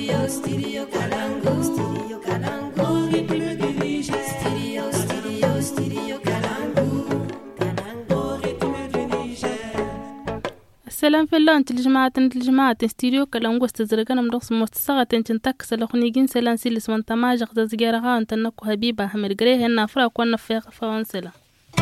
Studio Kalangu. Studio Kalangu. Studio Kalangu. السلام في الله انت الجماعة استديو كلام استزرقنا مدرس مستساغة تنتك سلخنيجين سلان سيلس وانت ما جغز زجيرها انت نكو حبيبة حمد قريه هنا فراق وانا فيق فوانسلا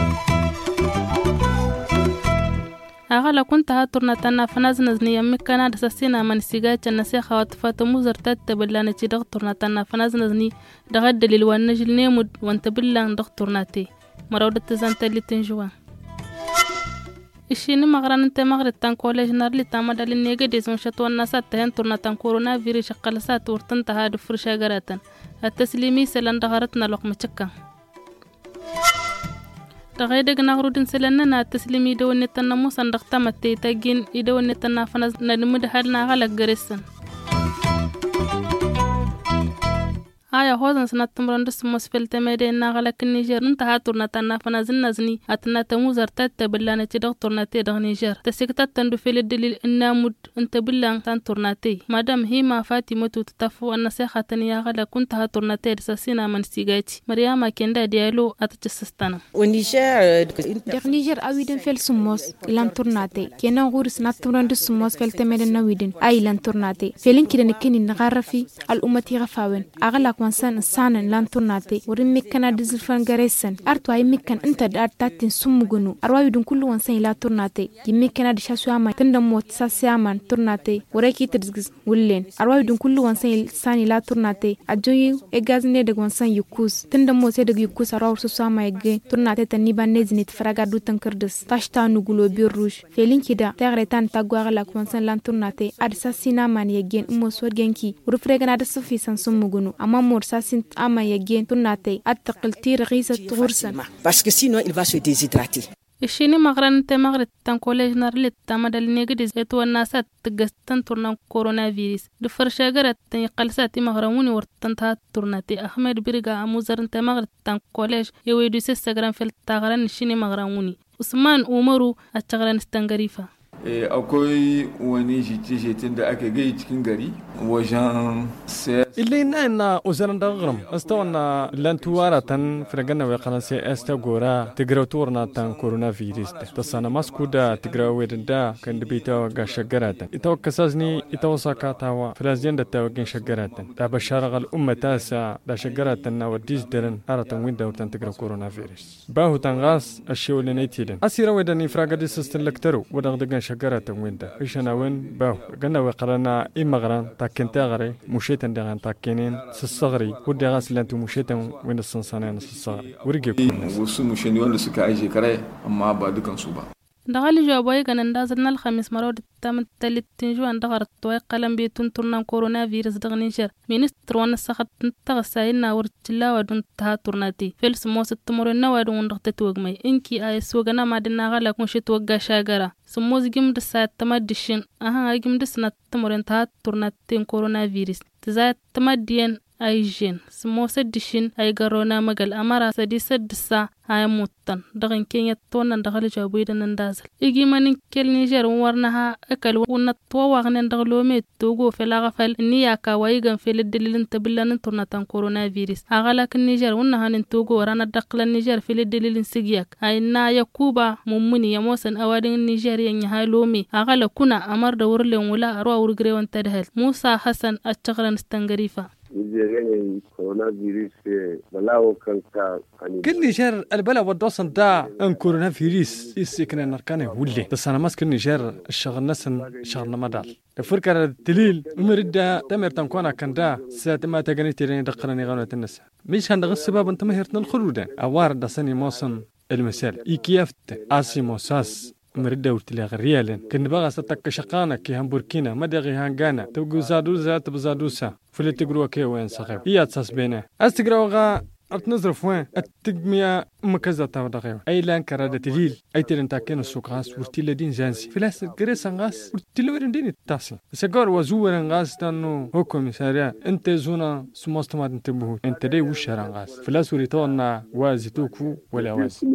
أغلى كنت هاتورنا تنا فنازنزني يمي كان دساسينا من سيجات النسيخة واتفات موزر تتبلانة دغتورنا تنا فنازنزني دغد للوانجل نيمود وانت بلان دغتورنا تي مرودة تزانتا اللي تنجوان ishini magran inte magret tan college narli tamada li nege de son chatwan nasat tan turna tan corona virus qalsat urtan tahad fursha garatan at-taslimi selan dagarat na lokma chakka dagayde gnagrudin selanna na at-taslimi do netan musan dagta matte tagin ido netan na fanas nadmud halna galak garesan aya hozan sanat tumrand sumos feltemede na galak Niger inta haturna tan fanazin nazni atna tamuzar tataballana ti doktorna te dag Niger tasiktat tandu fel dalil innamud inta billan tan turnate madam hima fatimatu tatafu anna sakhatan ya galak kunta haturna te sasina man sigati maryama kenda dialo atachastana au Niger der Niger awiden fel sumos lan turnate kenan guris nat tumrand sumos feltemede nawidin ay lan turnate felin kidan kinin nagarafi al ummati gafawen agala كونسان سانن لان تورناتي ورمي كان ديزلفان غاريسن ارتو اي ميكان انت داتاتين سمغنو ارواي دون كل وانسان لا تورناتي يمي كان دشاسو اما تندموت ساسيامان تورناتي وريكي ترزغز ولين ارواي دون كل وانسان ساني لا تورناتي اجوي اغازني دغ وانسان يكوس تندمو سي دغ يكوس ارواو سوساما يغ تورناتي تني بانيزني تفراغادو تنكردس تاشتا نغلو بيروج فيلين كيدا تغريتان تاغوا لا كونسان لان تورناتي ادساسينا مان يغين مو سورغنكي ورفرغنا دسوفي سان سمغنو اما مرساسين أما يجين تناتي أتقلتي رغيسة غرسا parce que sinon il va se déshydrater. ishini magran te magret tan college narlit tamadal negdiz eto nasat tgastan turna coronavirus de farshagarat tan qalsati magramuni wartan ta turnati ahmed birga amuzar te magret tan college yewedu sesagran fel tagaran ishini magramuni usman umaru atagran stangarifa akwai wani jite-jiten da aka gai cikin gari wajen اللي إننا وزن دغرم استونا لانتوارا تن فرجنا وقناصي استغورا تجراتورنا تن كورونا فيروس تصانا ماسكودا تجراويدا كان بيتا وغشجرات يتوكسازني يتوساكاتاوا فرازين دتاوغين شجرات تبشرغ الامه تاسا دشجرات وديز درن ارتن وين دورتن تجرا كورونا فيروس باهو تنغاس الشيول نيتيدن اسيرا ودني فراغدي سستلكترو ودغدغن شجرات وين دا ايشنا وين باهو غنا وقرنا امغران تاكنتا غري مشيتن دغان تاكينين سصغري ودي غاس لانتو مشيتن وين السنسانين الصغري ورجي وسو مشيني ولا سكا ايجي كراي اما با دكان سوبا دغال جوابي كان ندازنا الخميس مرود تام التالت تنجو عند غرت توي قلم بيتون تورنا كورونا فيروس دغنيشر مينستر وانا سخت تغساينا ورتلا ودون تها تورناتي فيلس موس تمرنا ودون دغت توغمي انكي اي سوغنا ما دنا غلا كونشي توغا شاغرا سموز جيم دسات تمدشين اها جيم دسنا تمرن تها تورناتين كورونا فيروس تزات تمدين ay jin smo sadishin ay garona magal amara sadi sadisa ay muttan dagan kenya tonan dagal jabu idan dazal igi manin kel Niger warna ha akal wonna to wagnen daglo me togo fela gafal ni yaka waygan fel dalilin tabillan turnatan coronavirus agala kin Niger wonna hanin togo rana daklan Niger fel dalilin sigiyak ay na yakuba mummuni yamosan awadin Niger yanya halome agala kuna amar da wurlen wala arwa wurgre wanta dahal Musa Hassan atchagran stangarifa كل نيجر البلا ودوسن دا ان كورونا فيروس يسكن نركانه ولي بس انا ماسك نيجر الشغل نسن شغل ما دال الفرقه الدليل مردا تمر تنكونا كان دا ساعه ما تغني ترين دقرني غنوه الناس مش هندغ السبب انت ما هرتن الخروج اوار دسني موسم المثال ايكيافت اسيموساس مردا ورتلي غريالن كن بغا ستك شقانا كي هم بوركينا مدغي هانغانا تبغوا زادوزا تبزادوسا فلتقروا كي وين صغير هي تساس بينه استقراوغا اتنظرف وين التقمية مكزة تاودغيو اي لان كرادة تليل اي تلين تاكين السوق غاس ورتي لدين زانسي فلاس قريسا غاس ورتي لورين دين التاسي سيقار وزورن غاس تانو هو كوميساريا انت زونا سموستمات انتبهو انت دي وشهران غاس فلاس وريتونا وازي توكو ولا وازي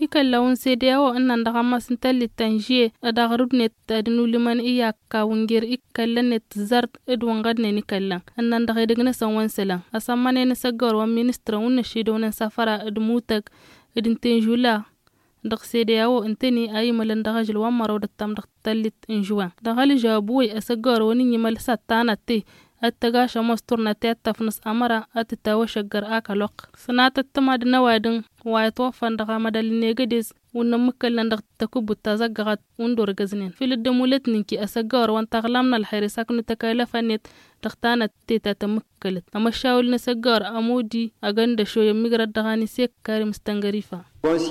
kallawun CEDEAO annan daga masintalli Tangier adagarudnet adinu liman iya kawungir ikkallanet zart edwangadne ni kallan annan daga degna sanwan selan asamane ne sagor wa ministra unna shidonan safara edmutak edin Tenjula dag CEDEAO inteni ay malan daga jilwan maro datam dag tallit injuan daga jabuy asagor woni nyimal satanati التجاشى مستورنا تيتفنس أمرا أتتوشجر أكلوق سنة التماد نوادن ويتوفى دغا مدال نيجديس ونمكل ندغ تكب التزقغت وندور جزنين في الدمولت نكي أسجار وانتغلمنا الحريساك نتكالفنيت تختانت تيتا تمكلت أما الشاول نسجار أمودي أغند شو يميغر الدغاني سيك كارم استنغريفا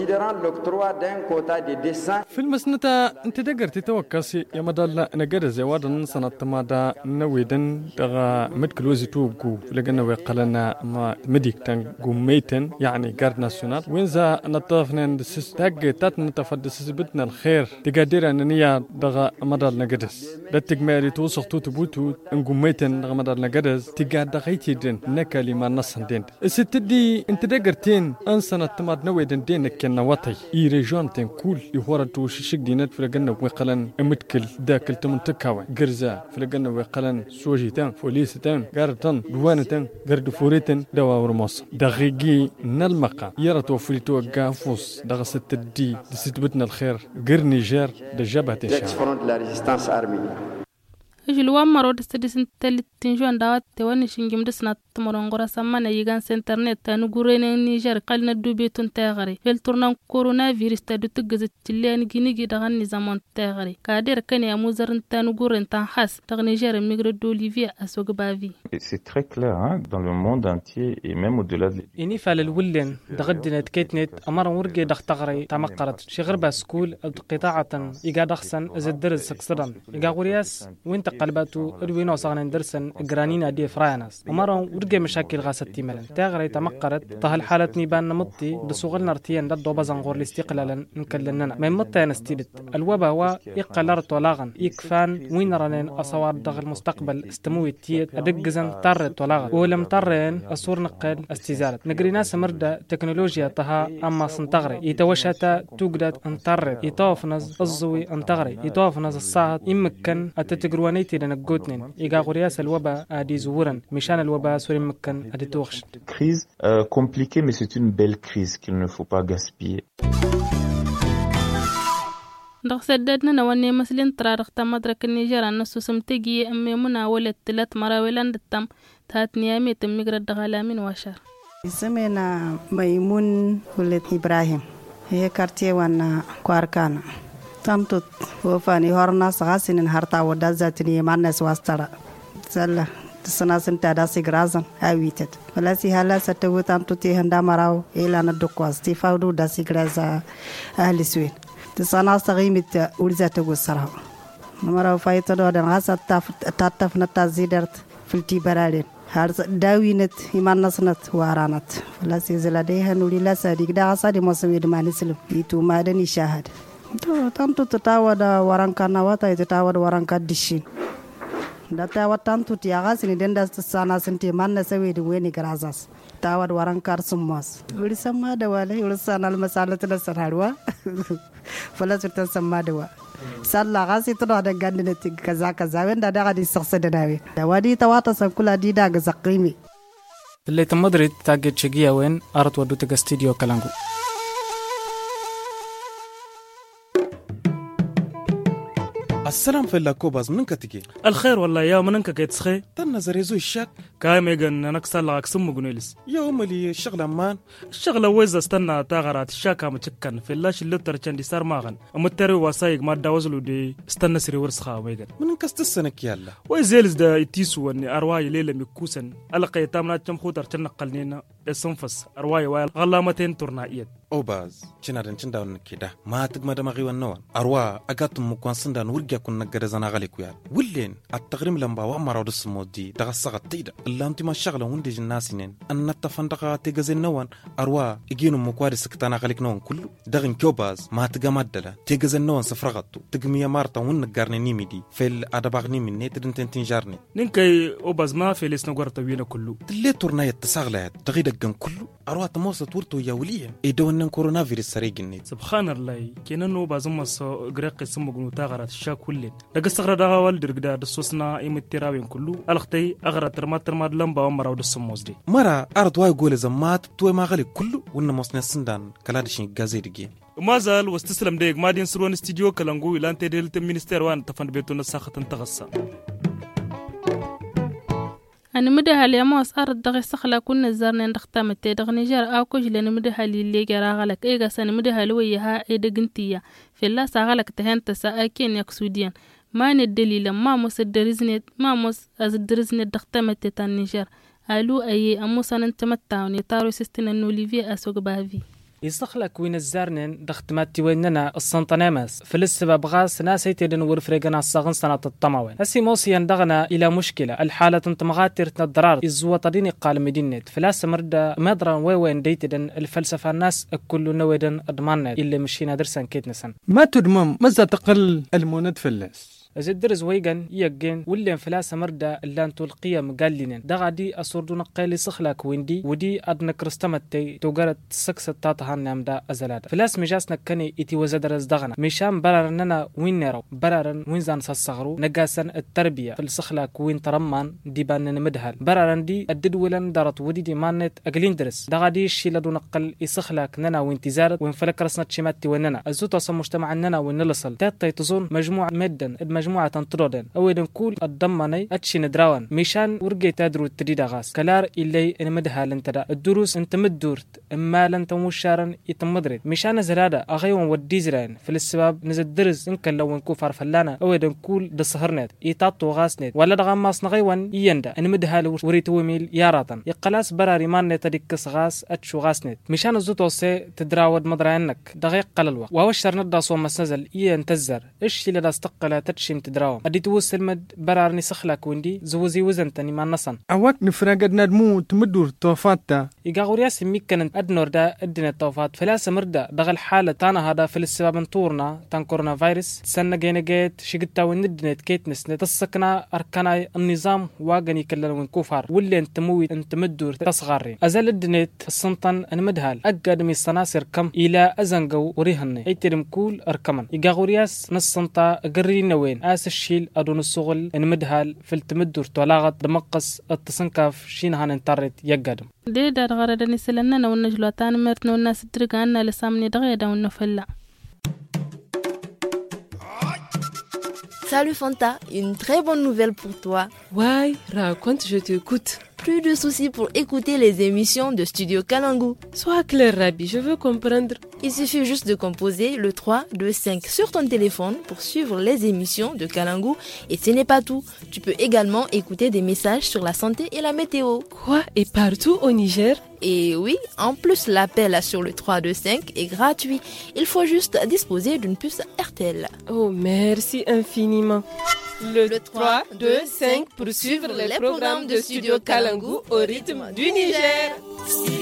في المسنة انت دقر تتوكاسي يا مدال نقر زوادن سنة تمادا نويدن دغا مدكلوزي توقو لقنا ويقلنا ما مديك تنقو ميتن يعني قارد ناسيونال وينزا نطافنا ندسس تاق تات نتفدسس بدنا الخير تقادير أننيا دغا مدال نقدس لاتك مالي توسخ توتبوتو نقو ميتن دغا مدال نقدس تقاد دغيتي دين نكا لما نصن دين الستدي انت دقرتين انسنة تماد نويدن دين كنا وطي اي ريجون تنكول يهورتو شيك دينات فلقنا ويقلن امتكل داكل تمنتكاوي قرزا فلقنا ويقلن سوجيتان فوليستان قارتان دوانتان قرد فوريتان دوا ورموس دغيقي نلمقا يرتو فليتو قافوس دغ ستدي دستبتنا الخير قر نيجر دجابة تنشا جلوان مرود استدسن تلت تنجوان داوات تواني شنجم دسنا تمرونغورا سمانا يغان سنترنت تانو غورين نيجر قلنا دوبيتون تاغري فيل تورنان كورونا فيروس تادو تغزت تليان جينيجي دغان نظامان تاغري كادير كان ياموزرن تانو غورين تان خاص دغ نيجر ميغرو دوليفيا اسوغ بافي. C'est très clair hein, dans le monde entier et même au-delà de إني فالولين دغدنت كيتنت أمر ورجي دختغري تمقرت شغر بسكول قطاعة إيجا دخسن زدرز سكسرن إيجا غورياس وين قلباتو أدوينو صغن درسن جرانينا دي فرانس ومرة ورجع مشاكل غاستي ملن تاغري تمقرت طهل حالة نيبان نمطي دسوغل نرتيان ددو بزنغور الاستقلالا نكلننا من مطي نستيدت الوبا هو إقلرت ولاغن إكفان وين رنين أصوار دغ المستقبل استموي تيت أدقزن طرت ولاغن ولم طرين أصور نقل استزالت نقرينا سمردا تكنولوجيا طها أما سنتغري يتوشتا توقدت انطرت يطوفنز الزوي انتغري يطوفنز الصاهد يمكن أتتقرواني لنقودنين إيقا غرياس الوبا أدي زورا مشان الوبا سوري مكان أدي توخش crise compliquée mais c'est une belle crise qu'il ne faut pas gaspiller. دغ سددنا نواني مسلين ترارخ تمدرك النيجر النسو سمتقي أمي مناولة تلات مراولان دتم تهات نيامي تميقر الدغالامين واشار اسمنا ميمون ولد إبراهيم هي كارتيه وانا كواركانا tamtut wofani horna sagasinin harta wada zatini mannes wastara salla tsana sinta da sigrazan awitet wala si hala satawu tamtuti handa maraw elana dokwas ti fawdu da sigraza ahli swin tsana sagimit urzata gusara maraw fayto do dan hasat tatafna tazidart filti baralen har dawinet imannasnat waranat wala si zalade hanuli la sadik da asadi mosawid manislu itu madani shahad tantu tatawada warankana wata tatawada waranka dishin data watantu tiaga sini denda sana senti manna sawedi weni grazas tawad warankar summas uri samma da wala uri sanal masalatu da sarharwa fala sultan samma da wa salla gasi to da gandine kaza kaza wenda da gadi saksa da dawe da wadi tawata sankula di da ga zaqimi اللي تمدري تاجد شقيا وين أرد ودو تجا استديو كلانجو السلام فيلا كوباز منك تجي الخير والله يا منك كيتسخي تنظر يزوي الشك كايم يجن نكسر لك سمو جنيلس يا أمي الشغلة مان الشغلة ويزا استنى تاغرات الشاكا متشكن في اللاش اللي ترى دي صار ماغن أمتري وسايق ما داوزلو دي استنى سري ورسخا ويجن منك استسنك يلا ويزيلز دا يتيسو اني أرواي ليلة مكوسن ألقى يتامنا تم خوتر تنقلنينا الصنفس أرواي وايل غلامتين ترنائيات أوباز جنادن جنداون كده ما تجمد ما غيوان نوان أروا أقاتم مكوان سندان ورجع كنا جرزنا غاليك ويا ولين التغريم لمبا وأمر ودس مودي دغسقة تيدا اللي أنت ما شغلة وندي جناسين أن نتفندقة تجزين نوان أروا يجينو مكواري سكتنا غاليك نوان كله دغن كوباز ما تجمد دلا تجزين نوان سفرغتو تجمية مارتا ونجارني نيميدي في الأدباغني من نت دنتين جارني نينكي أوباز ما في لسنا قرطة وينا كله تلي تورناية تساغلات تغيدك جن كله أروا تموسط ورتو يا وليه إدون ونن كورونا فيروس سري جنيت سبحان الله كينانو بازم مصو غرق اسمه غنو تاغرات الشا كلين دغ صغر دغا والدر غدا دسوسنا ايمتراوين كله الختي اغرا ترما لمبا ومراو دسموزدي مرا ارض واي غول زمات توي ما غلي كله ون مصنع سندان كلادشين غازي دغي ما زال واستسلم ديك مادين سروان استديو كلانغو لان تدلت المينستير وان تفند بيتون ساخه تغسى أنا مدة هالي أماس أرد دغي سخلا كنا زارنا نختام التدغ نجار أو كجل مدة هالي اللي جرا غلق إيجا سنة مدة هالوية ها إيدا جنتية في الله سغلق تهان تساكين يقصوديان ما ندليل ما مس الدرزنت ما مس از الدرزنت دختام التان نجار ألو أي أموس أن تمتعوني تارو سيستنا نوليفيا أسوق بافي يسخلك وين الزارنين دختماتي ويننا السنطنامس فلسبب غاس ناس يتدن ورفريقنا الصغن سنة الطموين هسي موسي يندغنا إلى مشكلة الحالة انتمغاتر الضرار إزوة طديني قال مدينة فلاس مردا مدرا وين ديتدن الفلسفة الناس كل نويدن أضماننا اللي مشينا درسا كيتنسن ما تدمم ماذا تقل الموند فلاس أزدرز ويجن يجن واللي فلاس مردا اللان تلقيه مقالين دغدي أصردون قيل سخلاك ويندي ودي أدنى كرستمتي توجرت سكس تاتهان نامدا أزلاد فلاس مجاسنا كني إتي وزدرز دغنا مشان بررننا وين نرو بررن وين زان صغرو نجاسن التربية في السخلاك وين ترمان دي بان مدهل بررن دي أدد ولن درت ودي دي مانت أقلين درس دغدي الشيء لدو نقل يسخلاك ننا وين تزارت وين فلك رسنا تشماتي ويننا أزوت أصلا مجتمع ننا وين نلصل تاتي تظن مجموعة مدن مجموعة تنطردن أويدن كل الضماني أتشي ندراون ميشان ورقي تدرو التديد غاس كلار إلي إنمدها لنتدا الدروس انت مدورت إما لن تموشارن يتمدرد ميشان زرادة أغيوان وديزرين في السباب نزد درس إنك لو نكو فارفلانا أويدن كل دسهرنت يتاطو غاسنت ولا دغماس نغيوان يندا إنمدها لوريتو ميل ياراتن يقلاس براري مان نتدكس غاس أتشو غاسنت ميشان الزوتو سي تدراود مدرانك دغيق قللوا ووشر نداسو مسنزل ينتزر إيش اللي داستقلا تتشي تدراو أدي توصل مد برارني سخلك وندي زوزي وزن تاني ما نصن أوقات نفرقد ندمو تمدور توفاتا يقاورياس ميكن أدنور دا أدنى التوفات فلاس مردا دغل حالة تانا هذا في السبب نطورنا تان كورونا فيروس سنة جينجيت شقتا وندنت كيت نسنة تسكنا أركان النظام واجني كلنا ونكوفار واللي انت موي انت مدور تصغرين أزال الدنيت السنطن أنا مدهال أقدمي السناسر كم إلى أزنجو وريهني أيترم كول أركمن يقاورياس نصنطا قرينا وين الشيل أدون الصغل إن مدهال في التمدور تولاغت دمقص التصنكاف شينها ننترد يقدم دي دار غرد نسلنا ونجلوتان مرتنا والناس ترقانا لسامني دغيدا ونفلع Salut Fanta, une très bonne nouvelle pour toi. Ouais, raconte, je t'écoute. Plus de soucis pour écouter les émissions de Studio Kalangu. Sois clair, Rabi, je veux comprendre. Il suffit juste de composer le 3, 2, 5 sur ton téléphone pour suivre les émissions de Kalangu. Et ce n'est pas tout. Tu peux également écouter des messages sur la santé et la météo. Quoi? Et partout au Niger? Et oui, en plus l'appel sur le 325 est gratuit. Il faut juste disposer d'une puce RTL. Oh, merci infiniment. Le 3, 2, 5 pour suivre les programmes de Studio Kalangu au rythme du Niger.